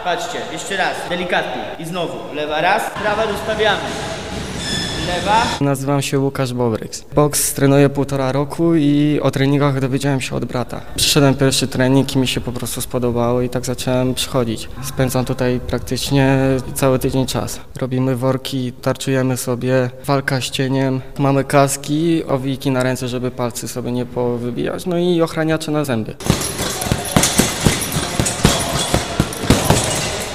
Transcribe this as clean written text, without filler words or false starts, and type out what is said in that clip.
Patrzcie, jeszcze raz, delikatnie. I znowu, lewa raz, prawa dostawiamy. Lewa. Nazywam się Łukasz Bobryks. Boks trenuję 1,5 roku i o treningach dowiedziałem się od brata. Przyszedłem pierwszy trening i mi się po prostu spodobało i tak zacząłem przychodzić. Spędzam tutaj praktycznie cały tydzień czas. Robimy worki, tarczujemy sobie, walka z cieniem, mamy kaski, owiki na ręce, żeby palcy sobie nie powybijać, no i ochraniacze na zęby.